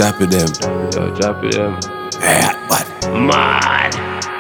Chop it them. Yo, drop it them. Yeah, what? Mad.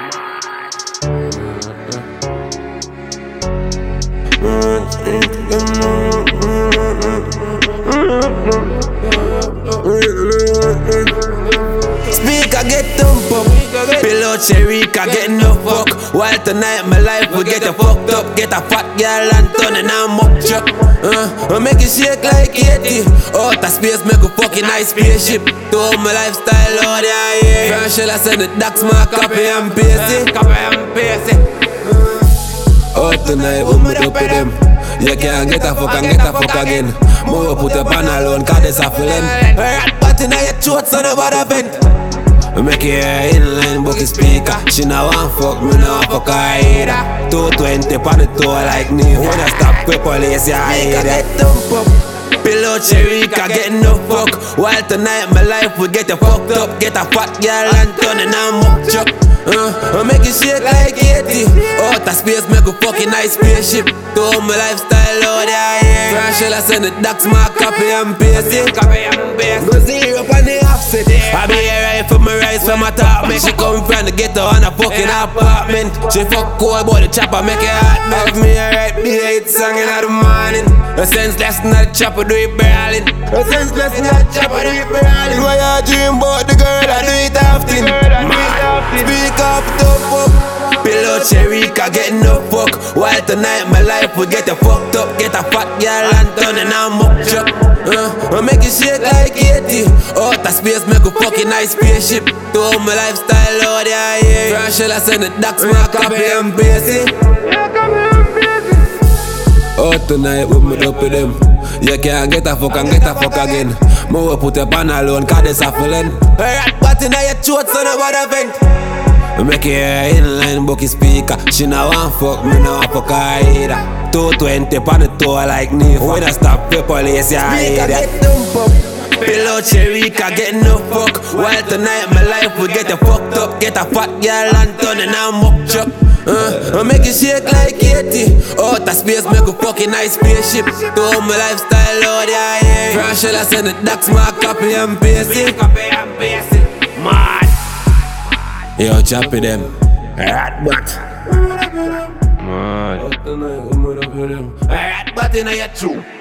Speaker get thump up, pillow Cherika get no fuck. While tonight my life will get a fucked up. Get a fat girl and turn and I'm up truck. I make it shake like 80. Out of space make a fucking nice spaceship. To my lifestyle, oh yeah. French shell I send it, that's my copy and paste it. Out tonight we meet up with them. You can't get a fuck and get a fuck again. Move put up on alone cause this a feeling. Rat bat inna your throat so nobody vent. We make your inline book speaker. She no want fuck, me no want fuck her either. 220 on the toe like me. When I stop with police, yeah, I hear that thump up. Pillow Cherika get no fuck. While tonight my life will get you fucked up. Get a fat girl and turn and I'm up truck. I make it shake like 80. Out of space make a fucking nice spaceship. To my lifestyle, oh yeah. French shell I send it, that's my copy and paste it. Go zero up on the offset. I be here right for my rise from my top. Make she come from the ghetto on a fucking apartment. She fuck cold but the chopper make it hot. Make me alright, be a hit song in the morning. A senseless not the chopper do it brawling. A senseless not the chopper do it brawling. Why you dream about the girl I do it often? Speak up, tough up. Pillow Cherika get no fuck. While tonight my life will get you fucked up. Get a fat girl and turn and I'm up truck. I make it shake like 80. Out of space make a fucking nice spaceship. To my lifestyle, oh yeah. French shell I send it, that's my copy and paste it. Out tonight we meet up with them. You can't get a fuck and get a fuck again. Move put up on alone cause this a feeling. Rat bat inna your throat so nobody vent. I make your inline book speaker. She no want fuck, me no want fuck her either. 220 on the toe like me. When I stop with police, yeah, I hear that. Pillow Cherika get no fuck. While tonight my life will get you fucked up. Get a fat girl and turn and I'm up truck. I make it shake like 80. Out of space make a fucking nice spaceship. To my lifestyle, oh yeah. French shell I send it, that's my copy and paste it. Mad. Yo, chop it them. Rat bat. Mad. Out tonight we meet up with them. Rat bat in your too.